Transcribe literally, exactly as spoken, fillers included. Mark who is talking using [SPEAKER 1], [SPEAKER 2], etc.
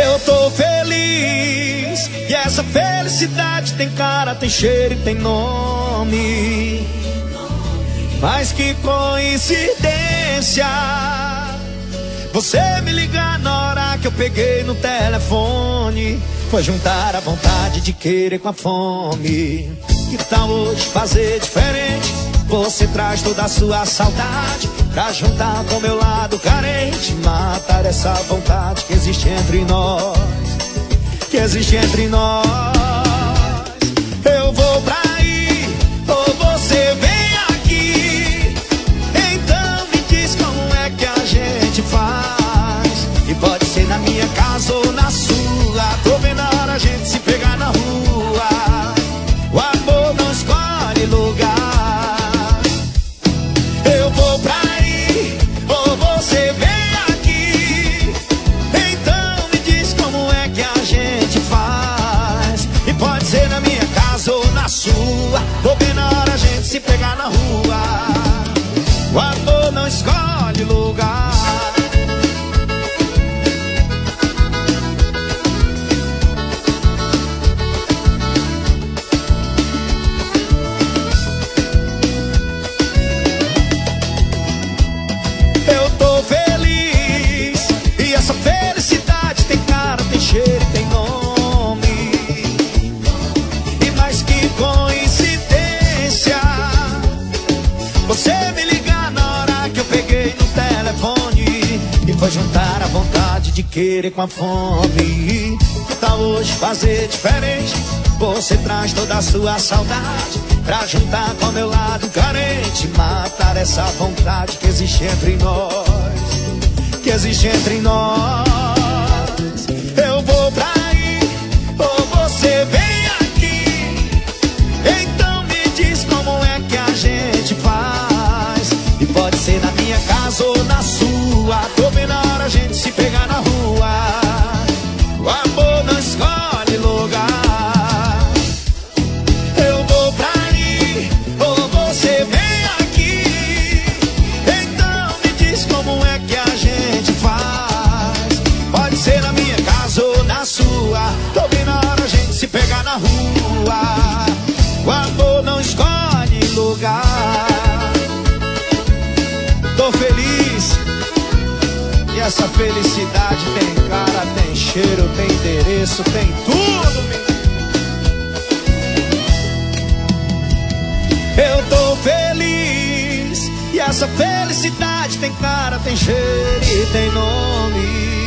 [SPEAKER 1] Eu tô feliz e essa felicidade tem cara, tem cheiro e tem nome. Mas que coincidência você me ligar na hora que eu peguei no telefone. Foi juntar a vontade de querer com a fome. Que tal hoje fazer diferente? Você traz toda a sua saudade pra juntar com meu lado carente. Matar essa vontade que existe entre nós, que existe entre nós. Eu vou pra aí, ou você vem aqui. Então me diz como é que a gente faz. E pode ser na minha casa ou na sua. Tô vendo a hora a gente se pegar na rua. O amor não escolhe lugar. Eu vou pra aí, ou você vem aqui. Então me diz como é que a gente faz. E pode ser na minha casa ou na sua. Tô vendo a hora a gente se pegar na rua. O amor não escolhe lugar. Essa felicidade tem cara, tem cheiro e tem nome. E mais que coincidência você me ligar na hora que eu peguei no telefone. E foi juntar a vontade de querer com a fome. Que tal hoje fazer diferente? Você traz toda a sua saudade pra juntar com meu lado carente. Matar essa vontade que existe entre nós, que existe entre nós. Eu vou pra aí, ou você vem aqui. Então me diz como é que a gente faz. E pode ser na minha casa ou na sua. Tô vendo a hora a gente se pegar na rua. O amor não escolhe lugar. Eu vou pra aí, ou você vem aqui. Então me diz como é que a gente faz. Pode ser na minha casa ou na sua. Tô vendo a hora a gente se pegar na rua. O amor não escolhe lugar. Tô feliz e essa felicidade tem cara, tem cheiro, tem endereço, tem tudo, menino. Eu tô feliz e essa felicidade tem cara, tem cheiro e tem nome.